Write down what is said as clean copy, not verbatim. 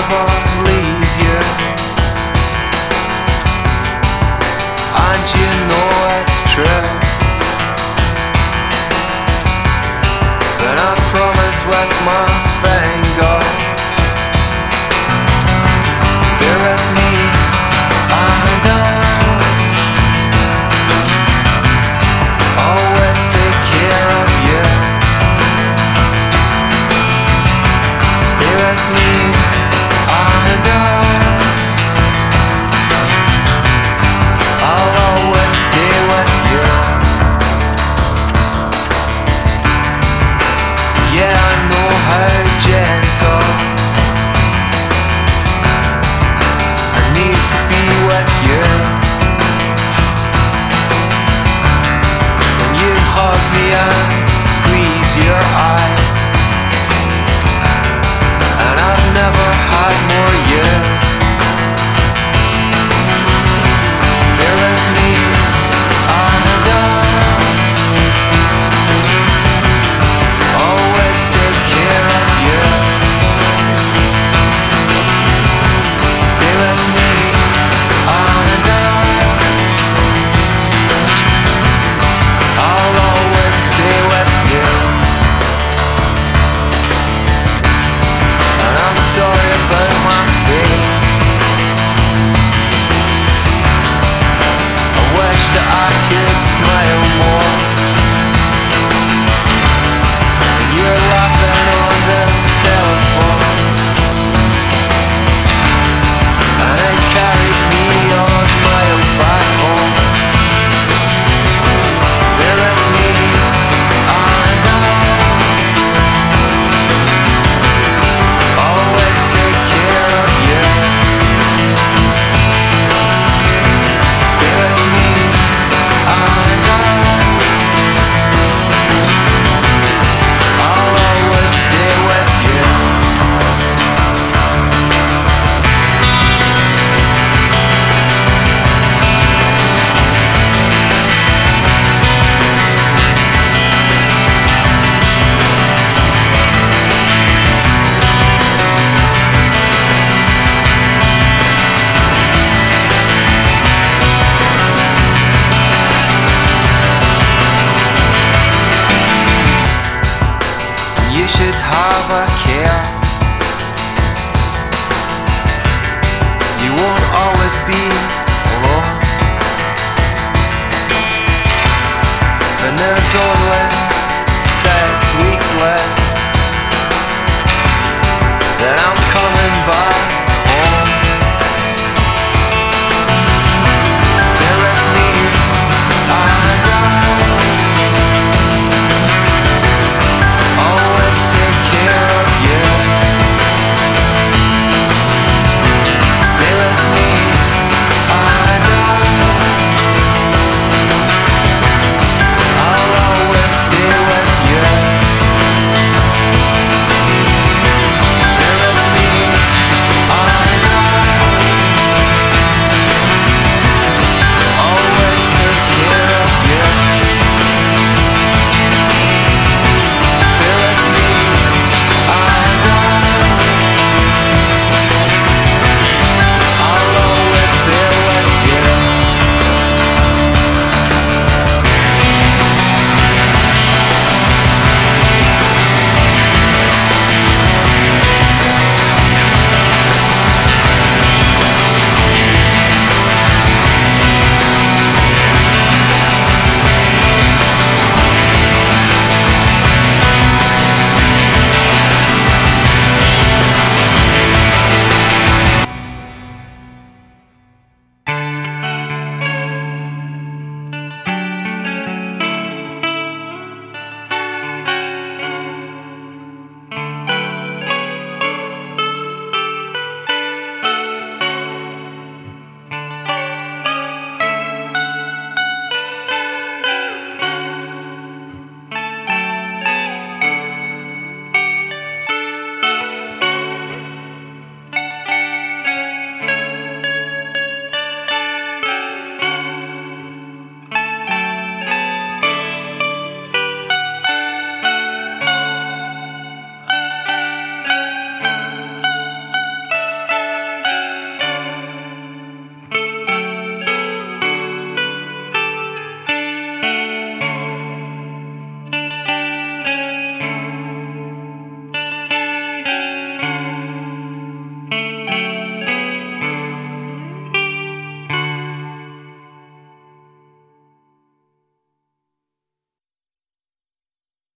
never leave you, and you know it's true. But I promise with my finger, bear with me and I'll always take care of you. Stay with me and I'll always stay with you. Yeah, I know how gentle I need to be with you. When you hug me and squeeze your eyes, and I've never had more years. Bear with me and I'll always take care of you. Stay with me and I'll always stay with you. And I'm sorry about my face. I wish that I could smile more. And you're laughing on the telephone, and it carries me on miles back home. Bear with me and I'll always take care of you. Stay with me and I'll always stay with you. You should have a care. You won't always be alone, and there's only 6 weeks left.